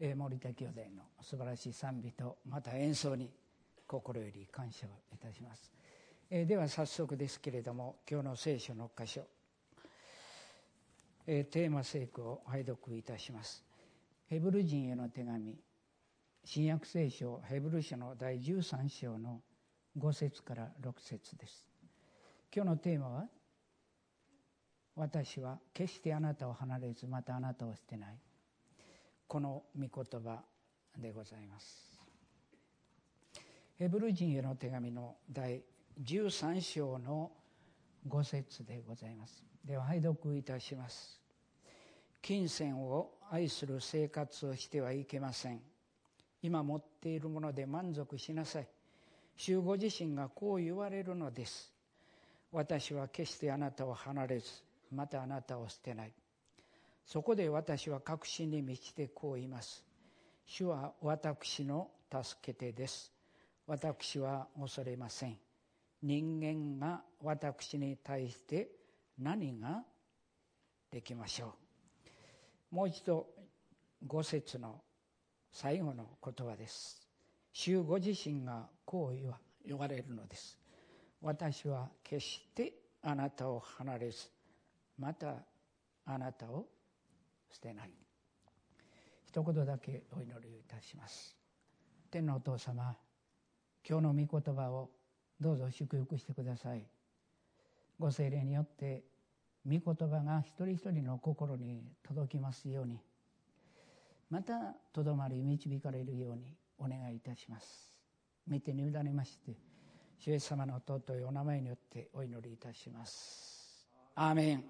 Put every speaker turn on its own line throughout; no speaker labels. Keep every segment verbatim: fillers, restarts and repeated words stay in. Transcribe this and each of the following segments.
森田兄弟の素晴らしい賛美とまた演奏に心より感謝をいたします。えー、では早速ですけれども、今日の聖書の箇所、えー、テーマ聖句を拝読いたします。ヘブル人への手紙、新約聖書ヘブル書の第じゅうさん章のご節からろく節です。今日のテーマは、私は決してあなたを離れず、またあなたを捨てない、この御言葉でございます。ヘブル人への手紙の第じゅうさん章のご節でございます。では拝読いたします。金銭を愛する生活をしてはいけません。今持っているもので満足しなさい。主ご自身がこう言われるのです。私は決してあなたを離れず、またあなたを捨てない。そこで私は確信に満ちてこう言います。主は私の助け手です。私は恐れません。人間が私に対して何ができましょう。もう一度ご節の最後の言葉です。主ご自身がこう言わ、言われるのです。私は決してあなたを離れず、またあなたを捨てない。一言だけお祈りをいたします。天のお父様、今日の御言葉をどうぞ祝福してください。ご聖霊によって御言葉が一人一人の心に届きますように、またとどまり導かれるようにお願いいたします。御手に委ねまして、主イエス様の尊いお名前によってお祈りいたします。アーメン。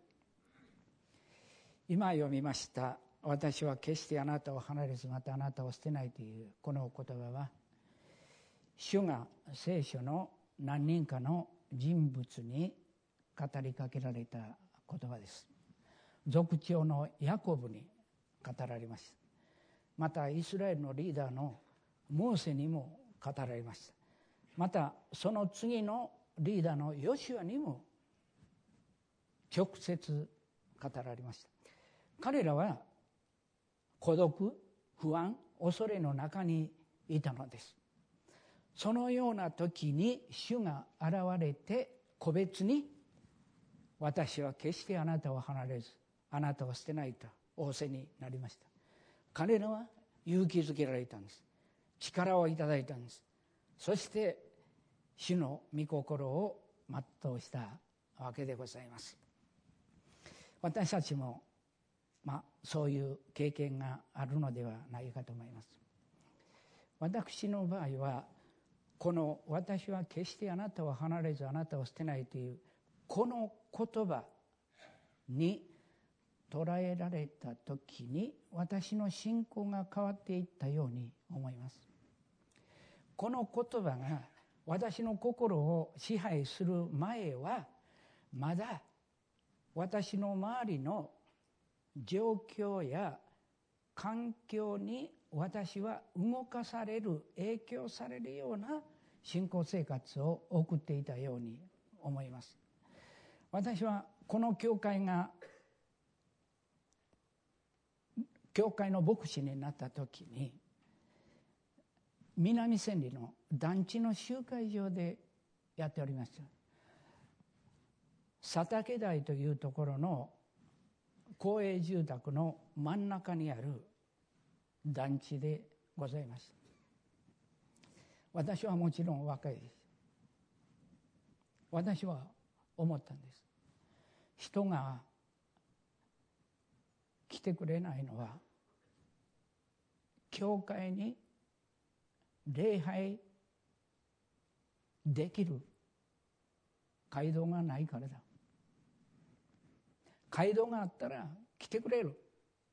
今読みました私は決してあなたを離れず、またあなたを捨てないというこの言葉は、主が聖書の何人かの人物に語りかけられた言葉です。族長のヤコブに語られました。またイスラエルのリーダーのモーセにも語られました。またその次のリーダーのヨシュアにも直接語られました。彼らは孤独、不安、恐れの中にいたのです。そのような時に主が現れて、個別に私は決してあなたを離れず、あなたを捨てないと仰せになりました。彼らは勇気づけられたんです。力をいただいたんです。そして主の御心を全うしたわけでございます。私たちもまあそういう経験があるのではないかと思います。私の場合はこの私は決してあなたを離れずあなたを捨てないというこの言葉に捉えられた時に、私の信仰が変わっていったように思います。この言葉が私の心を支配する前は、まだ私の周りの状況や環境に私は動かされる、影響されるような信仰生活を送っていたように思います。私はこの教会が教会の牧師になった時に、南千里の団地の集会場でやっておりました。佐竹台というところの公営住宅の真ん中にある団地でございます。私はもちろん若いです。私は思ったんです。人が来てくれないのは、教会に礼拝できる街道がないからだ。街道があったら来てくれる。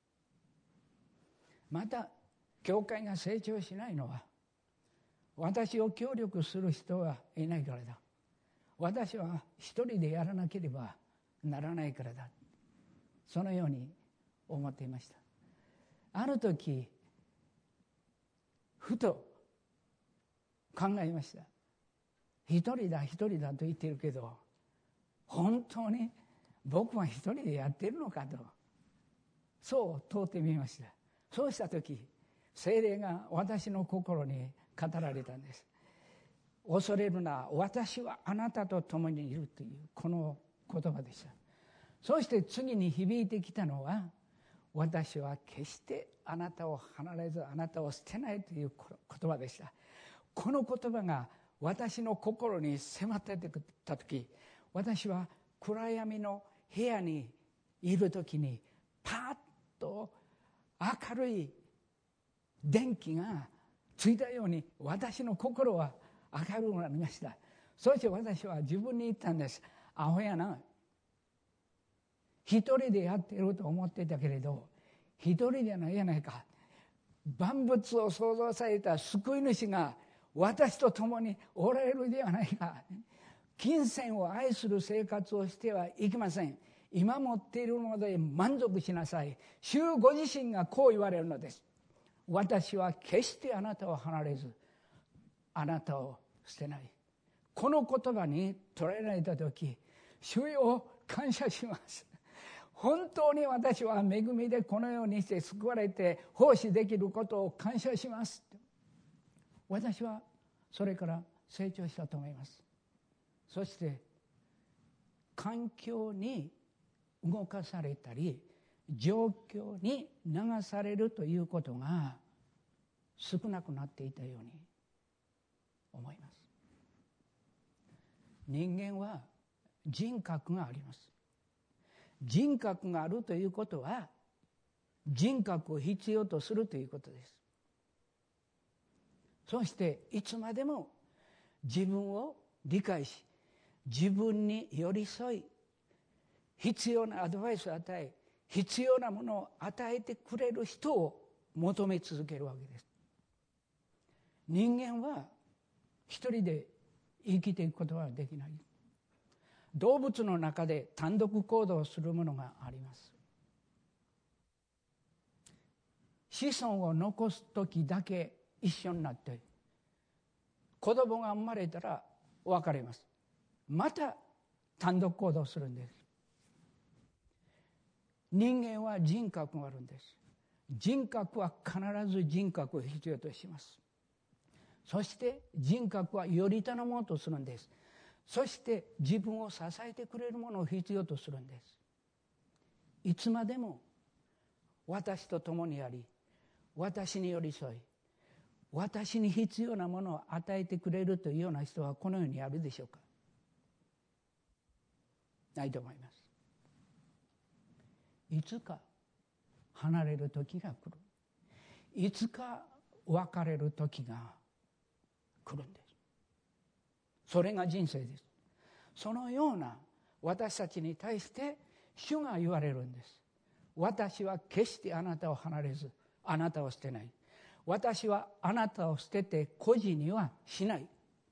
また教会が成長しないのは、私を協力する人はいないからだ。私は一人でやらなければならないからだ。そのように思っていました。ある時ふと考えました。一人だ一人だと言ってるけど、本当に僕は一人でやってるのかと、そう問うてみました。 そうした時、聖霊が私の心に語られたんです。恐れるな、私はあなたと共にいるというこの言葉でした。そして次に響いてきたのは、私は決してあなたを離れずあなたを捨てないという言葉でした。この言葉が私の心に迫ってきた時、私は暗闇の部屋にいる時にパッと明るい電気がついたように私の心は明るくなりました。そして私は自分に言ったんです。アホやな、一人でやっていると思っていたけれど一人じゃないやないか。万物を創造された救い主が私と共におられるではないか。金銭を愛する生活をしてはいけません。今持っているので満足しなさい。主ご自身がこう言われるのです。私は決してあなたを離れずあなたを捨てない。この言葉に捉えられた時、主よ感謝します。本当に私は恵みでこのようにして救われて奉仕できることを感謝します。私はそれから成長したと思います。そして環境に動かされたり状況に流されるということが少なくなっていたように思います。人間は人格があります。人格があるということは人格を必要とするということです。そしていつまでも自分を理解し自分に寄り添い必要なアドバイスを与え必要なものを与えてくれる人を求め続けるわけです。人間は一人で生きていくことはできない。動物の中で単独行動するものがあります。子孫を残す時だけ一緒になって子供が生まれたら別れます。また単独行動するんです。人間は人格があるんです。人格は必ず人格を必要とします。そして人格はより頼もうとするんです。そして自分を支えてくれるものを必要とするんです。いつまでも私と共にあり私に寄り添い私に必要なものを与えてくれるというような人はこの世にあるでしょうか。ないと思います。いつか離れる時が来る。いつか別れる時が来るんです。それが人生です。そのような私たちに対して主が言われるんです。私は決してあなたを離れずあなたを捨てない。私はあなたを捨てて孤児にはしない。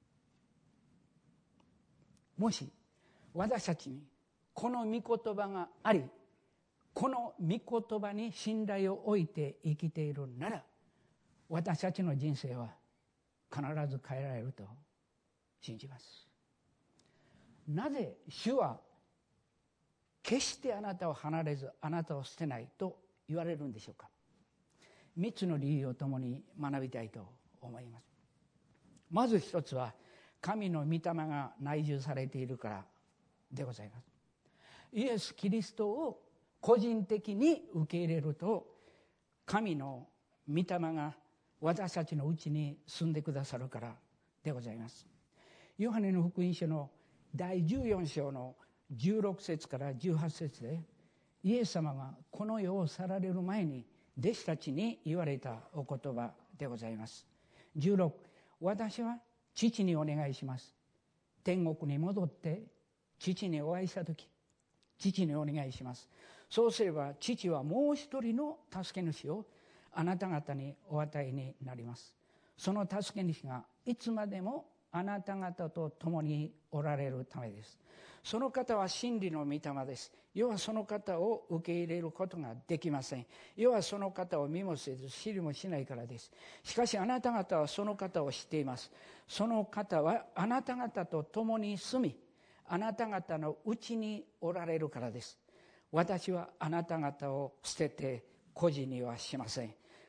もし私たちにこの御言葉がありこの御言葉に信頼を置いて生きているなら私たちの人生は必ず変えられると信じます。なぜ主は決してあなたを離れずあなたを捨てないと言われるんでしょうか。三つの理由をともに学びたいと思います。まず一つは神の御霊が内住されているからでございます。イエス・キリストを個人的に受け入れると神の御霊が私たちのうちに住んでくださるからでございます。ヨハネの福音書のだいじゅうよん章のじゅうろく節からじゅうはち節でイエス様がこの世を去られる前に弟子たちに言われたお言葉でございます。じゅうろく、私は父にお願いします。天国に戻って父にお会いしたとき父にお願いします。そうすれば父はもう一人の助け主をあなた方にお与えになります。その助け主がいつまでもあなた方と共におられるためです。その方は真理の御霊です。世はその方を受け入れることができません。世はその方を見もせず知りもしないからです。しかしあなた方はその方を知っています。その方はあなた方と共に住みあなた方のうちにおられるからです。私はあなた方を捨てて孤児にはしません。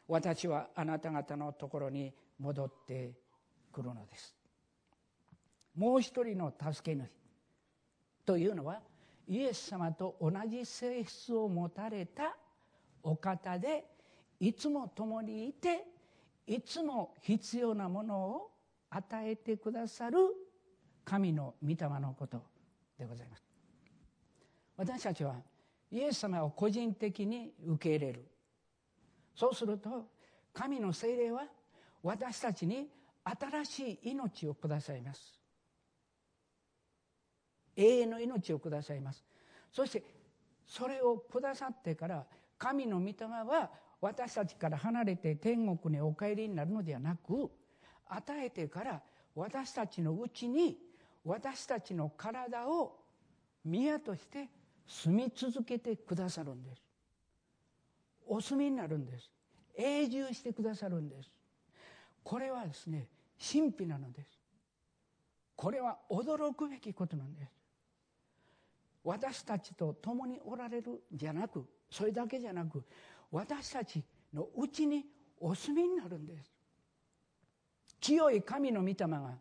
私はあなた方のところに戻ってくるのです。もう一人の助け主というのは、イエス様と同じ性質を持たれたお方で、いつも共にいて、いつも必要なものを与えてくださる神の御霊のことでございます。私たちはイエス様を個人的に受け入れる。そうすると神の聖霊は私たちに新しい命をくださいます。永遠の命をくださいます。そしてそれをくださってから神の御霊は私たちから離れて天国にお帰りになるのではなく、与えてから私たちのうちに私たちの体を宮として住み続けてくださるんです。お住みになるんです。永住してくださるんです。これはですね、神秘なのです。これは驚くべきことなんです。私たちと共におられるじゃなく、それだけじゃなく、私たちのうちにお住みになるんです。清い神の御霊が、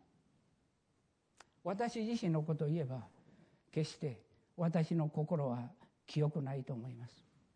私自身のことを言えば決して私の心は清くないと思います。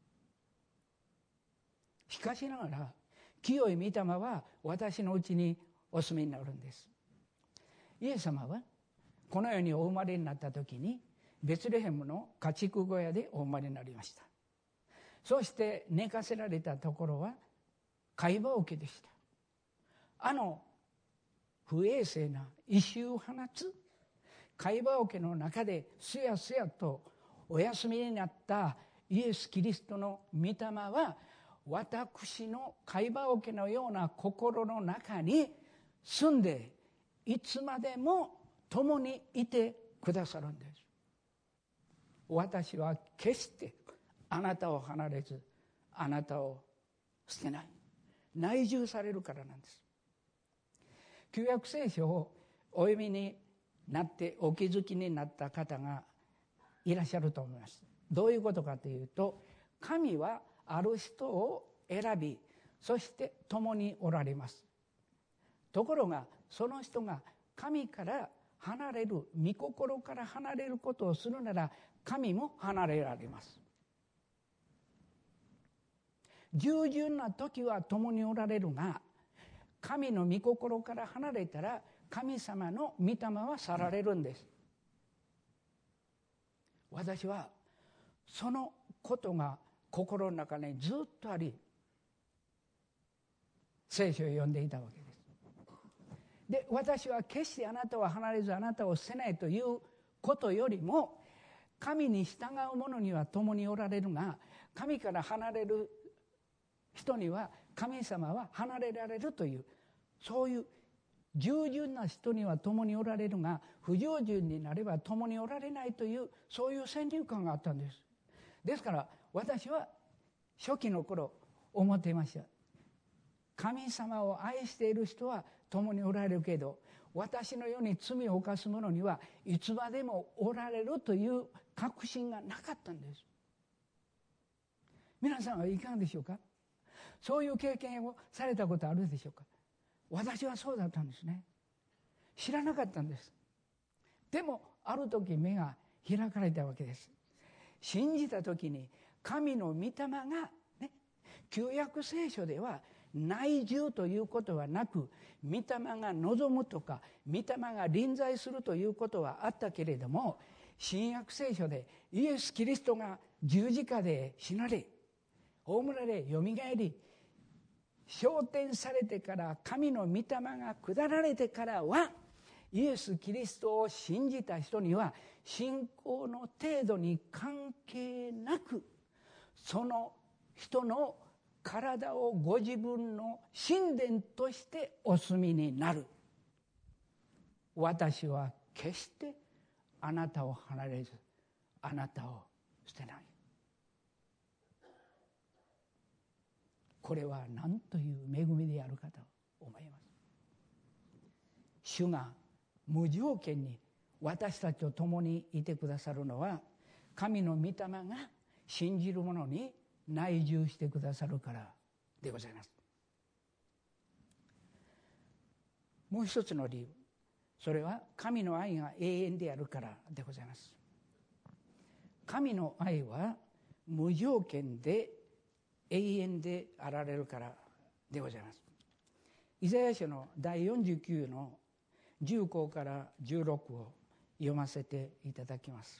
しかしながら清い御霊は私のうちにお住みになるんです。イエス様はこの世にお生まれになった時にベツレヘムの家畜小屋でお生まれになりました。そして寝かせられたところは貝羽桶でした。あの不衛生な異臭を放つ貝羽桶の中ですやすやとお休みになったイエス・キリストの御霊は、私の貝羽桶のような心の中に住んで、いつまでも共にいてくださるんです。私は決してあなたを離れず、あなたを捨てない。内住されるからなんです。旧約聖書をお読みになってお気づきになった方がいらっしゃると思います。どういうことかというと、神はある人を選び、そして共におられます。ところがその人が神から離れる、御心から離れることをするなら、神も離れられます。従順な時は共におられるが、神の御心から離れたら神様の御霊は去られるんです。私はそのことが心の中にずっとあり、聖書を読んでいたわけです。で、私は決してあなたは離れずあなたを捨てないということよりも、神に従う者には共におられるが、神から離れる人には神様は離れられるという、そういう従順な人には共におられるが、不従順になれば共におられないという、そういう先入観があったんです。ですから私は初期の頃思っていました。神様を愛している人は共におられるけど、私のように罪を犯す者にはいつまでもおられるという確信がなかったんです。皆さんはいかがでしょうか。そういう経験をされたことあるでしょうか。私はそうだったんですね。知らなかったんです。でもある時目が開かれたわけです。信じた時に神の御霊がね、旧約聖書では内住ということはなく、御霊が望むとか御霊が臨在するということはあったけれども、新約聖書でイエス・キリストが十字架で死なれ、葬られ、よみがえり、昇天されてから、神の御霊が下られてからは、イエス・キリストを信じた人には信仰の程度に関係なく、その人の体をご自分の神殿としてお住みになる。私は決してあなたを離れず、あなたを捨てない。これは何という恵みであるかと思います。主が無条件に私たちと共にいてくださるのは、神の御霊が信じる者に内住してくださるからでございます。 もう一つの理由、それは神の愛が永遠であるからでございます。神の愛は無条件で永遠であられるからでございます。イザヤ書のだいよんじゅうきゅうのじゅうごからじゅうろくを読ませていただきます。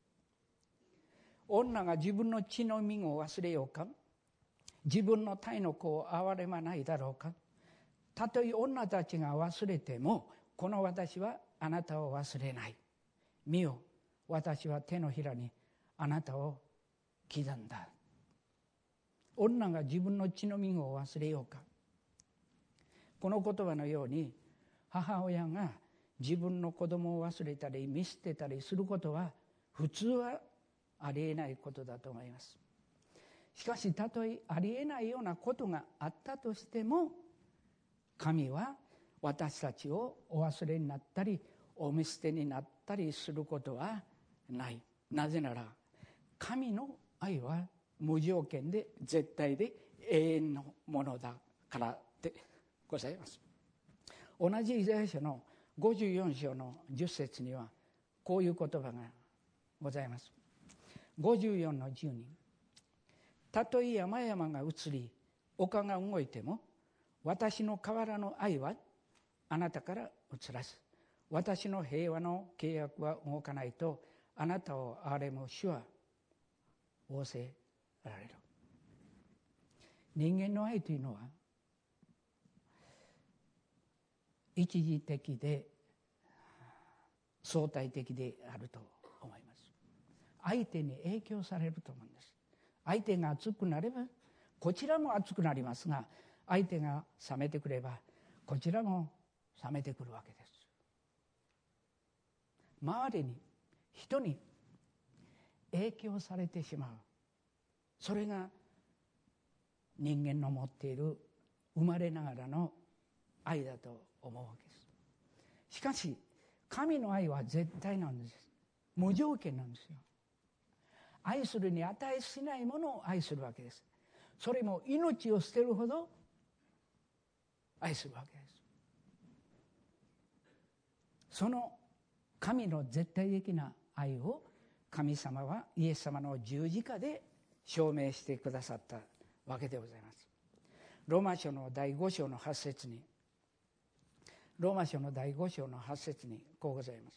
女が自分の血のみを忘れようか、自分の体の子を憐れまないだろうか。たとえ女たちが忘れても、この私はあなたを忘れない。見よ、私は手のひらにあなたを刻んだ。女が自分の血のみを忘れようか。この言葉のように、母親が自分の子供を忘れたり見捨てたりすることは普通はありえないことだと思います。しかし、たとえありえないようなことがあったとしても、神は私たちをお忘れになったりお見捨てになったりすることはない。なぜなら神の愛は無条件で絶対で永遠のものだからでございます。同じイザヤ書のごじゅうよん章のじゅっ節にはこういう言葉がございます。ごじゅうよんのじゅうに、たとえ山々が移り丘が動いても、私の変わらぬ愛はあなたから移らず、私の平和の契約は動かないと、あなたを憐れむ主は仰せられる。人間の愛というのは一時的で相対的であると思います。相手に影響されると思うんです。相手が熱くなればこちらも熱くなりますが、相手が冷めてくればこちらも冷めてくるわけです。周りに人に影響されてしまう、それが人間の持っている生まれながらの愛だと思うわけです。しかし神の愛は絶対なんです。無条件なんですよ。愛するに値しないものを愛するわけです。それも命を捨てるほど愛するわけです。その神の絶対的な愛を神様はイエス様の十字架で証明してくださったわけでございます。ローマ書のだいご章のはち節に、ローマ書のだいご章のはち節にこうございます。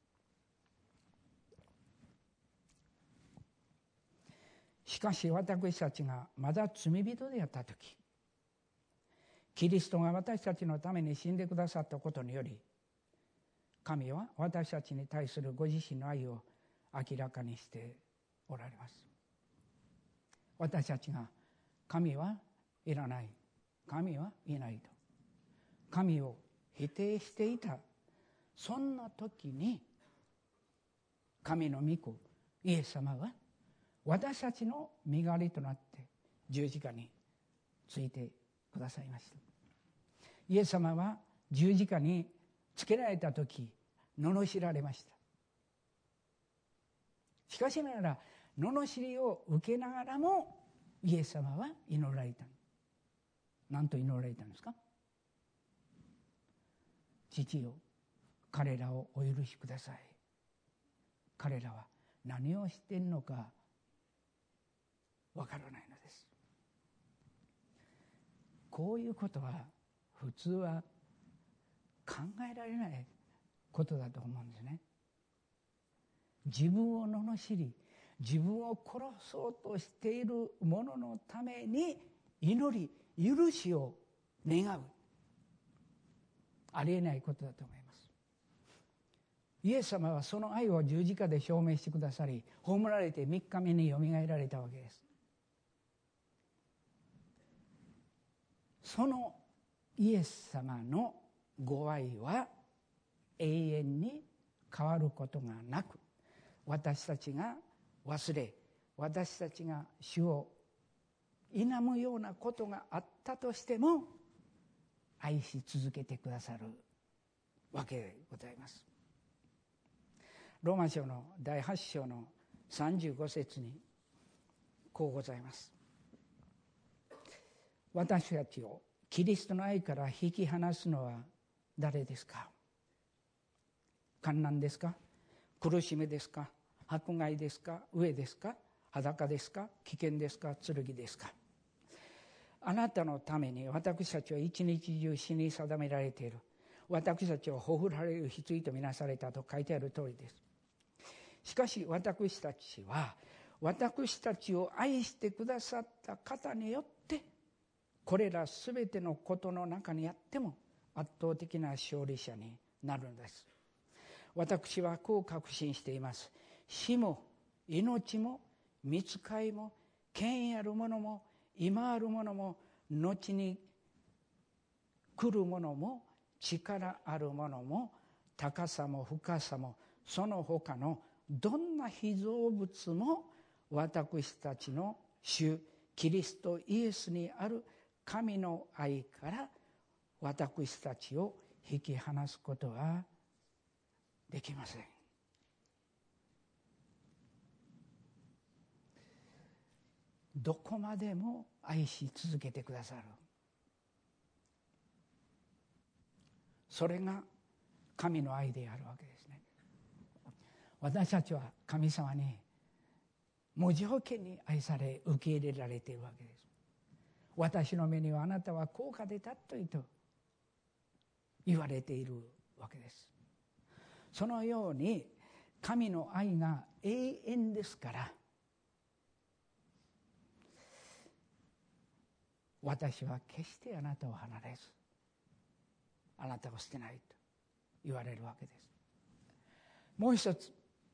しかし私たちがまだ罪人であったとき、キリストが私たちのために死んでくださったことにより、神は私たちに対するご自身の愛を明らかにしておられます。私たちが神はいらない、神はいないと神を否定していた、そんな時に神の御子イエス様は私たちの身代わりとなって十字架についてくださいました。イエス様は十字架につけられた時罵られました。しかしながら罵りを受けながらもイエス様は祈られた。何と祈られたんですか？父よ、彼らをお許しください。彼らは何をしているのかわからないのです。こういうことは普通は考えられないことだと思うんですね。自分を罵り、自分を殺そうとしている者のために祈り、許しを願う、ありえないことだと思います。イエス様はその愛を十字架で証明してくださり、葬られてみっかめによみがえられたわけです。そのイエス様のご愛は永遠に変わることがなく、私たちが忘れ、私たちが主を否むようなことがあったとしても愛し続けてくださるわけでございます。ローマ書のだいはち章のさんじゅうご節にこうございます。私たちをキリストの愛から引き離すのは誰ですか？患難ですか？苦しみですか？迫害ですか？飢えですか？裸ですか？危険ですか？剣ですか？あなたのために私たちは一日中死に定められている。私たちをほふられる羊とみなされたと書いてある通りです。しかし私たちは私たちを愛してくださった方によってこれらすべてのことの中にあっても圧倒的な勝利者になるのです。私はこう確信しています。死も命も御使いも権威あるものも今あるものも後に来るものも力あるものも高さも深さもその他のどんな被造物も私たちの主キリストイエスにある神の愛から私たちを引き離すことはできません。どこまでも愛し続けてくださる。それが神の愛であるわけですね。私たちは神様に無条件に愛され受け入れられているわけです。私の目にはあなたは高価で尊いと言われているわけです。そのように神の愛が永遠ですから私は決してあなたを離れずあなたを捨てないと言われるわけです。もう一つ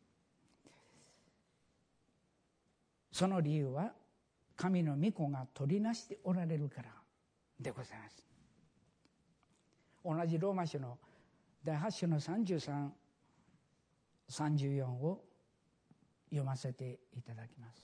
その理由は神の御子が取りなしておられるからでございます。同じローマ書のだいはち章のさんじゅうさん、さんじゅうよんを読ませていただきます。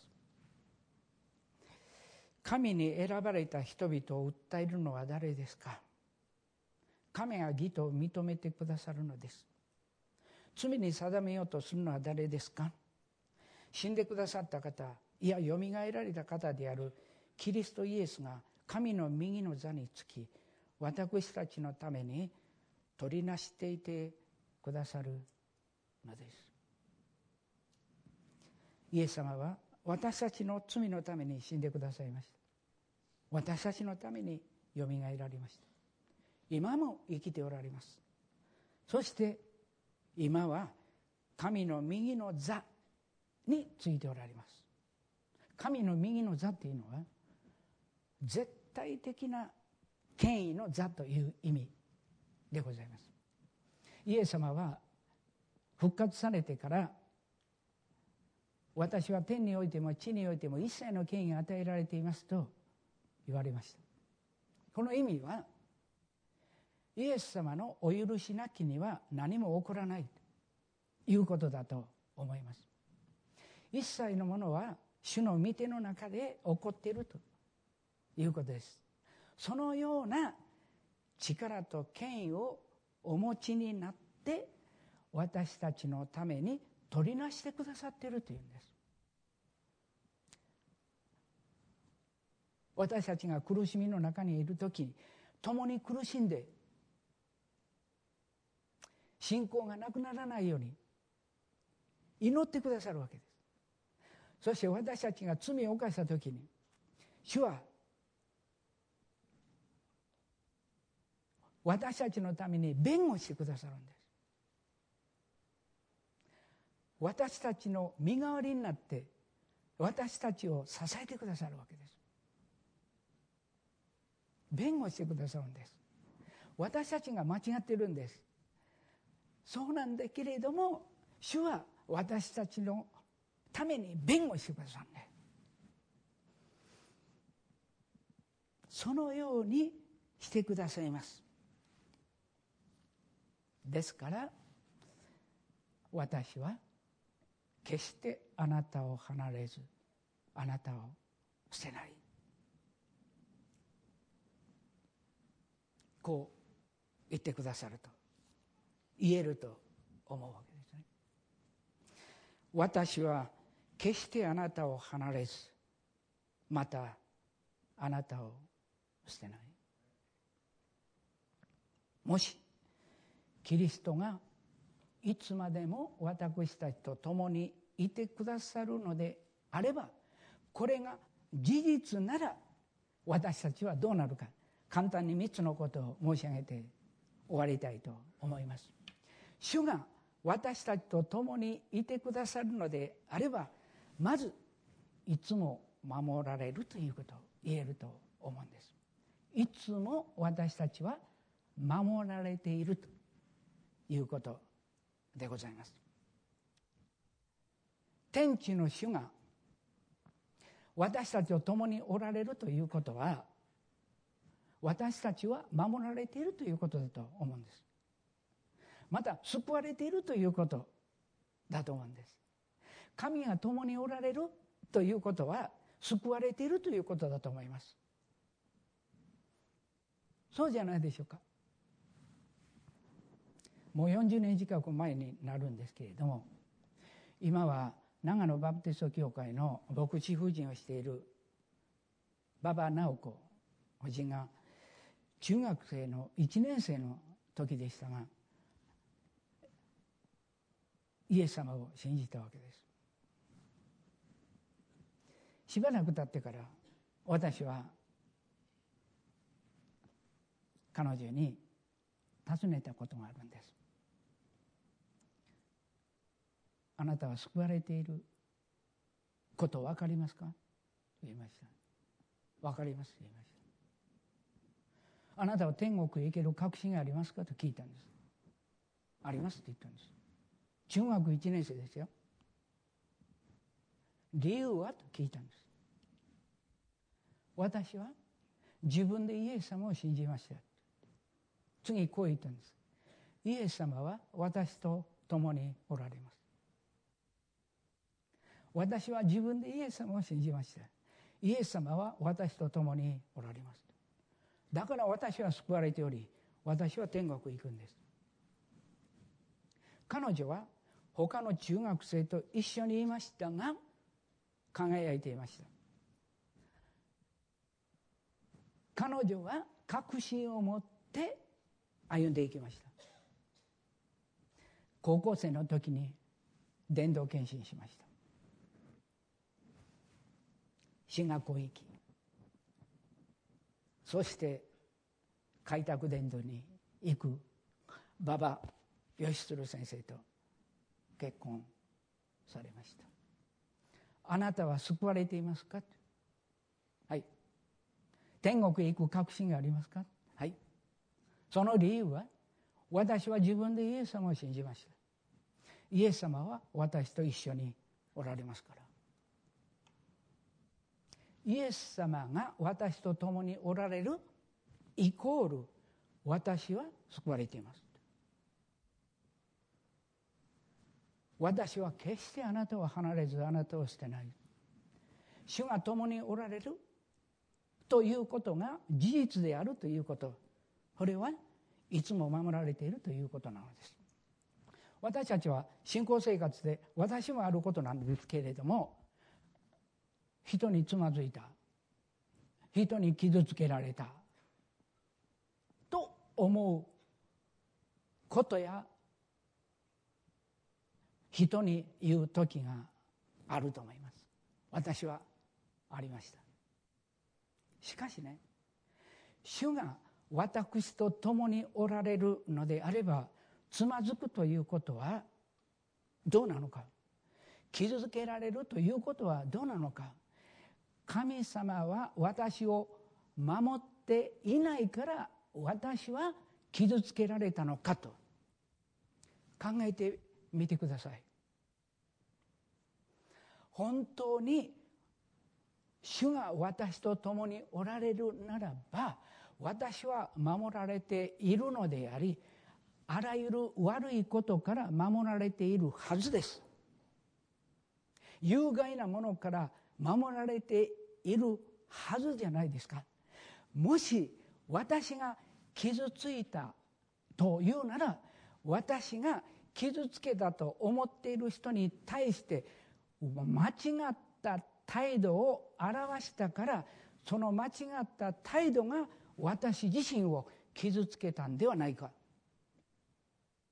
神に選ばれた人々を訴えるのは誰ですか？神が義と認めてくださるのです。罪に定めようとするのは誰ですか？死んでくださった方、いやよみがえられた方であるキリストイエスが神の右の座につき私たちのために取りなしていてくださるのです。イエス様は私たちの罪のために死んでくださいました。私たちのためによみがえられました。今も生きておられます。そして今は神の右の座についておられます。神の右の座というのは絶対的な権威の座という意味でございます。イエス様は復活されてから私は天においても地においても一切の権威が与えられていますと言われました。この意味はイエス様のお許しなきには何も起こらないということだと思います。一切のものは主の御手の中で起こっているということです。そのような力と権威をお持ちになって私たちのために取りなしてくださっているというんです。私たちが苦しみの中にいるときに共に苦しんで信仰がなくならないように祈ってくださるわけです。そして私たちが罪を犯したときに主は私たちのために弁護してくださるんです。私たちの身代わりになって私たちを支えてくださるわけです。弁護してくださるんです。私たちが間違っているんです。そうなんだけれども主は私たちのために弁護してくださるんです。そのようにしてくださいます。ですから私は決してあなたを離れずあなたを捨てない、こう言ってくださると言えると思うわけですね。私は決してあなたを離れずまたあなたを捨てない。もしキリストがいつまでも私たちと共にいてくださるのであれば、これが事実なら私たちはどうなるか、簡単にみっつのことを申し上げて終わりたいと思います。主が私たちと共にいてくださるのであれば、まずいつも守られるということを言えると思うんです。いつも私たちは守られているということでございます。天地の主が私たちと共におられるということは、私たちは守られているということだと思うんです。また救われているということだと思うんです。神が共におられるということは救われているということだと思います。そうじゃないでしょうか。もうよんじゅうねん近く前になるんですけれども、今は長野バプテスト教会の牧師夫人をしている馬場直子夫人が中学生のいちねん生の時でしたが、イエス様を信じたわけです。しばらく経ってから私は彼女に尋ねたことがあるんです。あなたは救われていること分かりますかと言いました。分かりますと言いました。あなたは天国へ行ける確信がありますかと聞いたんです。ありますと言ったんです。中学いちねん生ですよ。理由はと聞いたんです。私は自分でイエス様を信じました。次こう言ったんです。イエス様は私と共におられます。私は自分でイエス様を信じました。イエス様は私と共におられます。だから私は救われており、私は天国へ行くんです。彼女は他の中学生と一緒にいましたが、輝いていました。彼女は確信を持って歩んでいきました。高校生の時に伝道献身しました。進学校行き、そして開拓伝道に行く馬場義鶴先生と結婚されました。あなたは救われていますか？はい。天国へ行く確信がありますか？はい。その理由は、私は自分でイエス様を信じました。イエス様は私と一緒におられますから。イエス様が私と共におられるイコール私は救われています。私は決してあなたを離れずあなたを捨てない。主が共におられるということが事実であるということ、これはいつも守られているということなのです。私たちは信仰生活で私もあることなんですけれども、人につまずいた、人に傷つけられたと思うことや人に言う時があると思います。私はありました。しかしね、主が私と共におられるのであれば、つまずくということはどうなのか、傷つけられるということはどうなのか、神様は私を守っていないから私は傷つけられたのかと考えてみてください。本当に主が私と共におられるならば、私は守られているのであり、あらゆる悪いことから守られているはずです。有害なものから守られているはずじゃないですか。もし私が傷ついたというなら、私が傷つけたと思っている人に対して間違った態度を表したから、その間違った態度が私自身を傷つけたんではないか。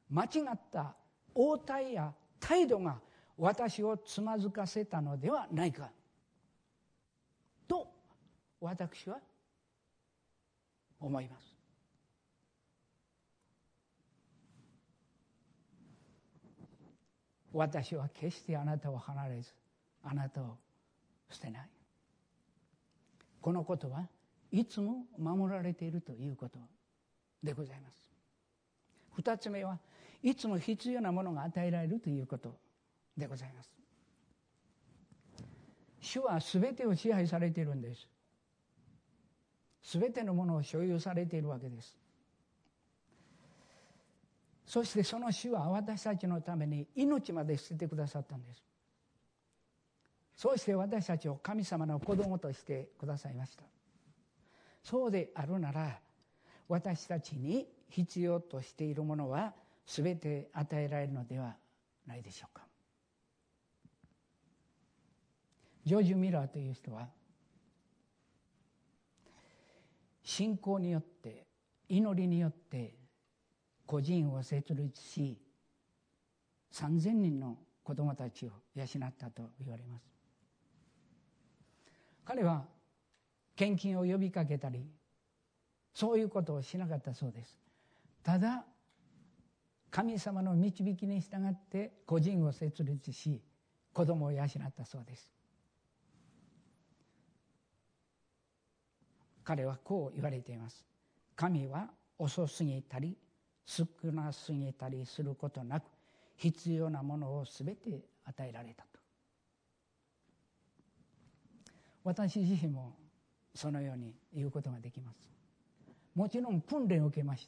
間違った応対や態度が私をつまずかせたのではないかと私は思います。私は決してあなたを離れずあなたを捨てない。このことはいつも守られているということでございます。二つ目はいつも必要なものが与えられるということでございます。主はすべてを支配されているんです。すべてのものを所有されているわけです。そしてその主は私たちのために命まで捨ててくださったんです。そうして私たちを神様の子供としてくださいました。そうであるなら私たちに必要としているものは全て与えられるのではないでしょうか。ジョージ・ミラーという人は信仰によって祈りによって個人を設立しさんぜんにんの子供たちを養ったと言われます。彼は献金を呼びかけたりそういうことをしなかったそうです。ただ神様の導きに従って個人を設立し子供を養ったそうです。彼はこう言われています。神は遅すぎたり少なすぎたりすることなく必要なものをすべて与えられたと。私自身もそのように言うことができます。もちろん訓練を受けました。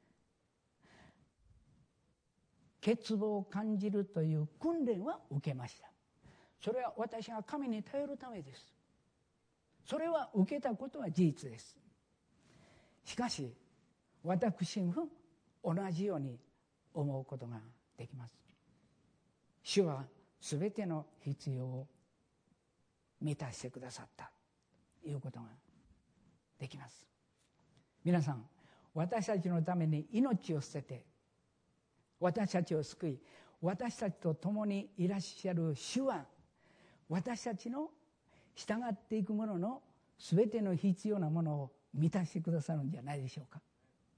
欠乏を感じるという訓練は受けました。それは私が神に頼るためです。それは受けたことは事実です。しかし私も同じように思うことができます。主はすべての必要を満たしてくださったということができます。皆さん、私たちのために命を捨てて私たちを救い私たちと共にいらっしゃる主は私たちの従っていくもののすべての必要なものを満たしてくださるんじゃないでしょうか。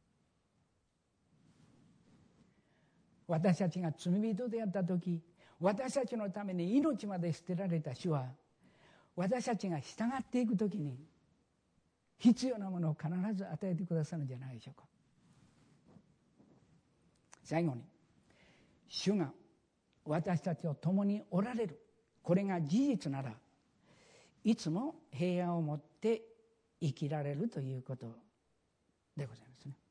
私たちが罪人であった時私たちのために命まで捨てられた主は私たちが従っていく時に必要なものを必ず与えてくださるんじゃないでしょうか。最後に主が私たちと共におられるこれが事実ならいつも平安を持って生きられるということでございますね。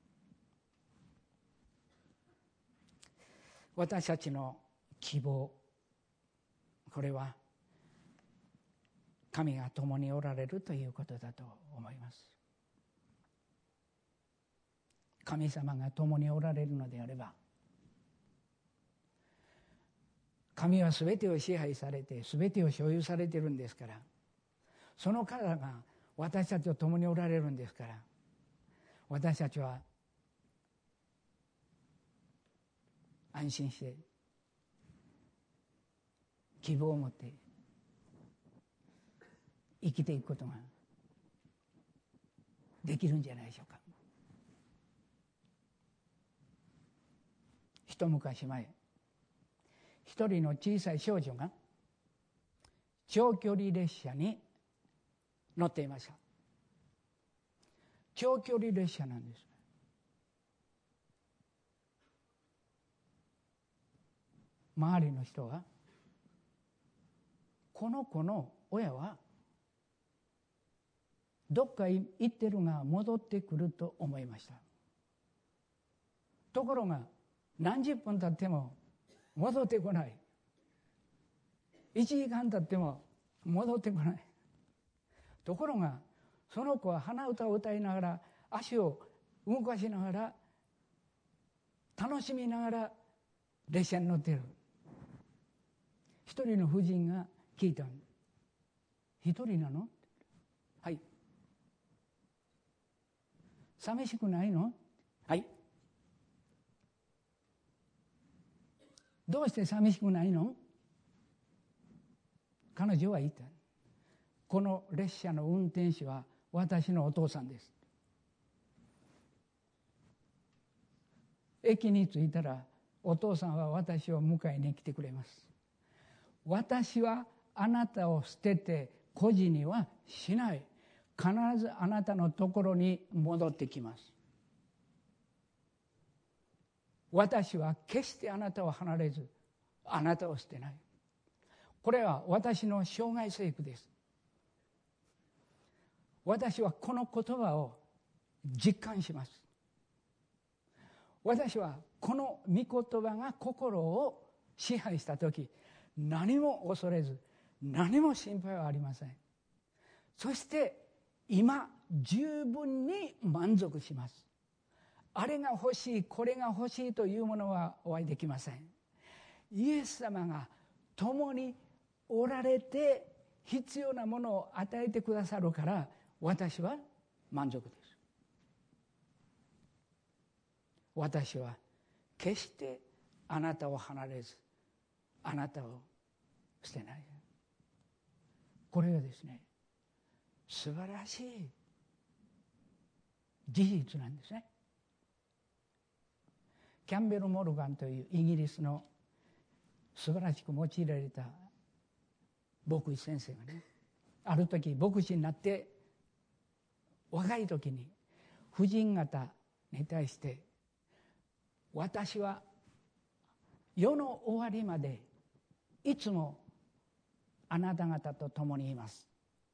私たちの希望これは神が共におられるということだと思います。神様が共におられるのであれば神は全てを支配されて全てを所有されているんですからその方が私たちと共におられるんですから私たちは安心して希望を持って生きていくことができるんじゃないでしょうか。一昔前一人の小さい少女が長距離列車に乗っていました。長距離列車なんです。周りの人はこの子の親はどっか行ってるが戻ってくると思いました。ところが何十分経っても戻ってこない。いちじかん経っても戻ってこない。ところがその子は鼻歌を歌いながら足を動かしながら楽しみながら列車に乗っている。一人の婦人が聞いた。一人なの？はい。寂しくないの？はい。 どうして寂しくないの？彼女は言った。この列車の運転手は私のお父さんです。駅に着いたらお父さんは私を迎えに来てくれます。私はあなたを捨てて孤児にはしない。必ずあなたのところに戻ってきます。私は決してあなたを離れず、あなたを捨てない。これは私の生涯聖句です。私はこの言葉を実感します。私はこの御言葉が心を支配したとき、何も恐れず、何も心配はありません。そして今十分に満足します。あれが欲しい、これが欲しいというものはお会いできません。イエス様が共におられて必要なものを与えてくださるから私は満足です。私は決してあなたを離れず、あなたを捨てない。これがですね、素晴らしい事実なんですね。キャンベル・モルガンというイギリスの素晴らしく用いられた牧師先生がね、ある時牧師になって若い時に婦人方に対して、私は世の終わりまでいつもあなた方と共にいます。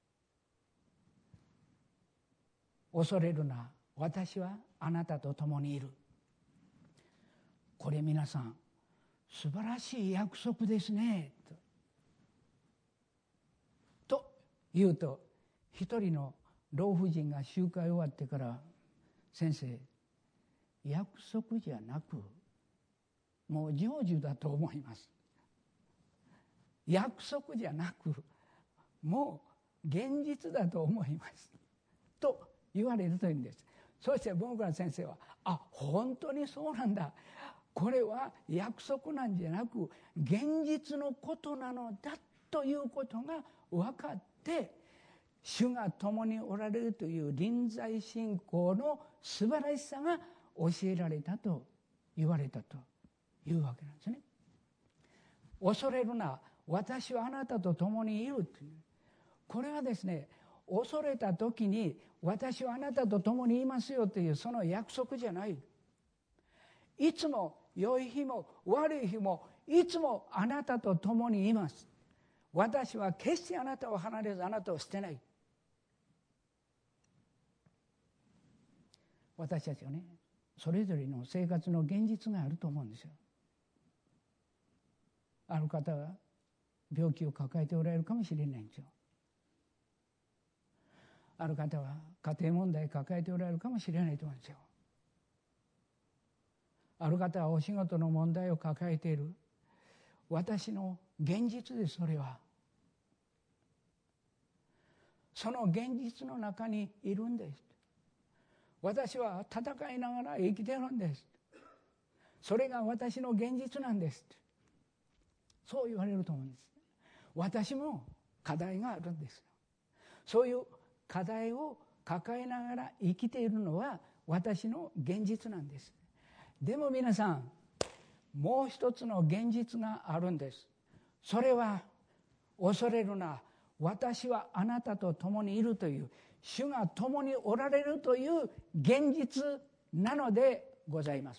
恐れるな、私はあなたと共にいる。これ皆さん素晴らしい約束ですねと、と言うと、一人の老婦人が集会終わってから、先生、約束じゃなくもう成就だと思います。約束じゃなくもう現実だと思いますと言われるというんです。そして僕ら先生は、あ、本当にそうなんだ、これは約束なんじゃなく現実のことなのだということが分かって、主が共におられるという臨在信仰の素晴らしさが教えられたと言われたというわけなんですね。恐れるな、私はあなたと共にいるという、これはですね、恐れた時に私はあなたと共にいますよというその約束じゃない。いつも良い日も悪い日もいつもあなたと共にいます。私は決してあなたを離れず、あなたを捨てない。私たちはね、それぞれの生活の現実があると思うんですよ。ある方は病気を抱えておられるかもしれないんですよ。ある方は家庭問題を抱えておられるかもしれないと思うんですよ。ある方はお仕事の問題を抱えている。私の現実です。それはその現実の中にいるんです。私は戦いながら生きてるんです。それが私の現実なんです。そう言われると思うんです。私も課題があるんです。そういう課題を抱えながら生きているのは私の現実なんです。でも皆さん、もう一つの現実があるんです。それは、恐れるな、私はあなたと共にいるという、主が共におられるという現実なのでございます。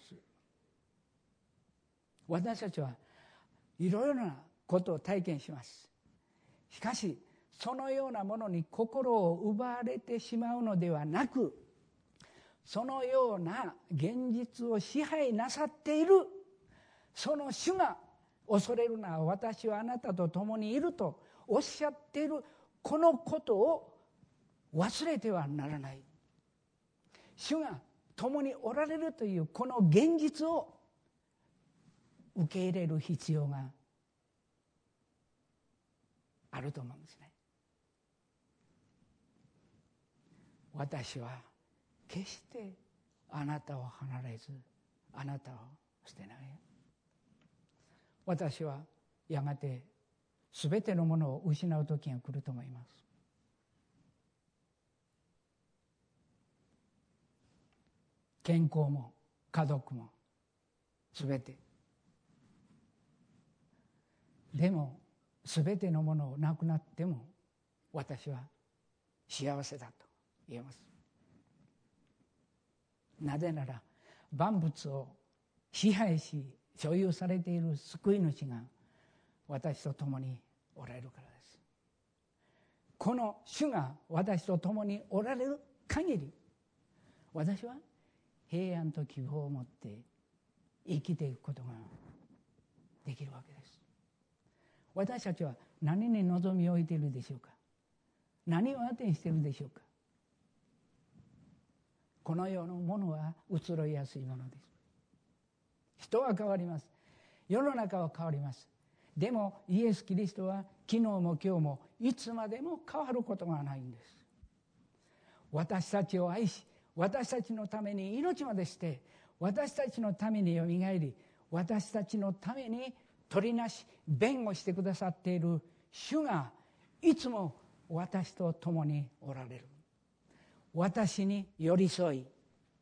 私たちはいろいろなことを体験します。しかしそのようなものに心を奪われてしまうのではなく、そのような現実を支配なさっているその主が、恐れるな、私はあなたと共にいるとおっしゃっているこのことを忘れてはならない。主が共におられるというこの現実を受け入れる必要があると思うんですね。私は決してあなたを離れず、あなたを捨てない。 私はやがてすべてのものを失う時が来ると思います。健康も家族もすべて。でもすべてのものをなくなっても私は幸せだと言えます。なぜなら万物を支配し所有されている救い主が私と共におられるからです。この主が私と共におられる限り、私は平安と希望を持って生きていくことができるわけです。私たちは何に望みを置いているでしょうか。何を当てにしているでしょうか。この世のものは移ろいやすいものです。人は変わります。世の中は変わります。でもイエス・キリストは昨日も今日もいつまでも変わることがないんです。私たちを愛し、私たちのために命までして、私たちのためによみがえり、私たちのために取りなし弁護してくださっている主がいつも私と共におられる。私に寄り添い、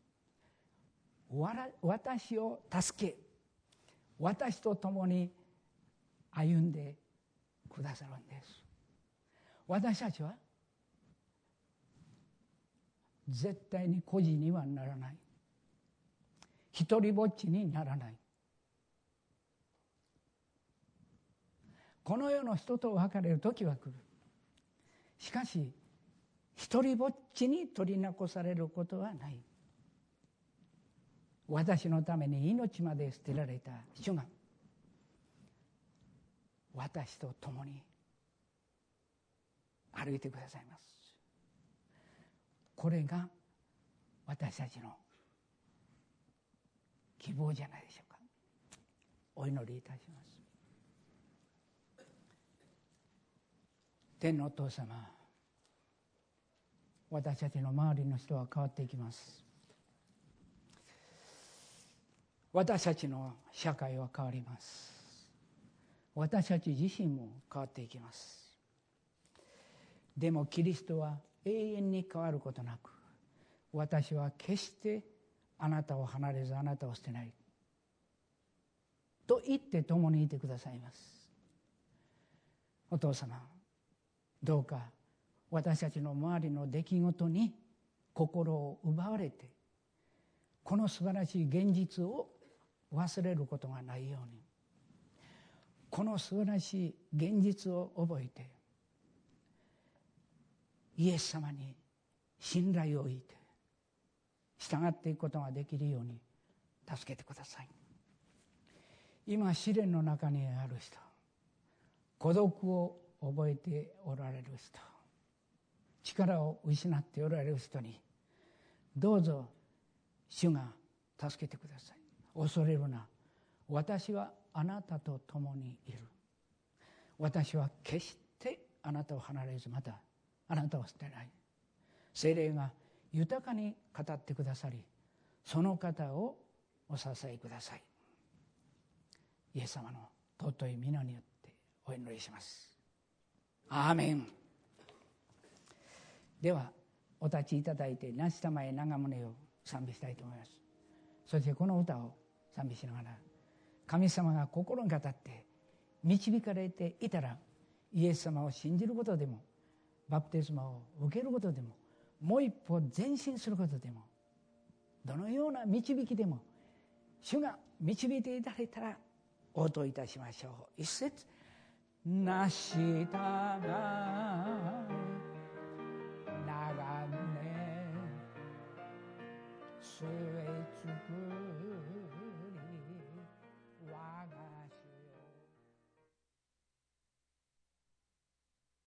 私を助け、私と共に歩んでくださるんです。私たちは絶対に孤児にはならない。一人ぼっちにならない。この世の人と別れる時は来る。しかし一人ぼっちに取り残されることはない。私のために命まで捨てられた主が私と共に歩いてくださいます。これが私たちの希望じゃないでしょうか。お祈りいたします。天のお父様、私たちの周りの人は変わっていきます。私たちの社会は変わります。私たち自身も変わっていきます。でもキリストは永遠に変わることなく、私は決してあなたを離れずあなたを捨てないと言って共にいてくださいます。お父様、どうか私たちの周りの出来事に心を奪われて、この素晴らしい現実を忘れることがないように、この素晴らしい現実を覚えて、イエス様に信頼を置いて従っていくことができるように助けてください。今試練の中にある人、孤独を覚えておられる人、力を失っておられる人にどうぞ主が助けてください。恐れるな、私はあなたと共にいる。私は決してあなたを離れず、またあなたを捨てない。聖霊が豊かに語ってくださり、その方をお支えください。イエス様の尊い皆によってお祈りします。アーメン。ではお立ちいただいて、なしたまえ長宗を賛美したいと思います。そしてこの歌を賛美しながら、神様が心に語って導かれていたら、イエス様を信じることでも、バプテスマを受けることでも、もう一歩前進することでも、どのような導きでも主が導いていただいたら応答いたしましょう。一節、なしたが長宗据えつく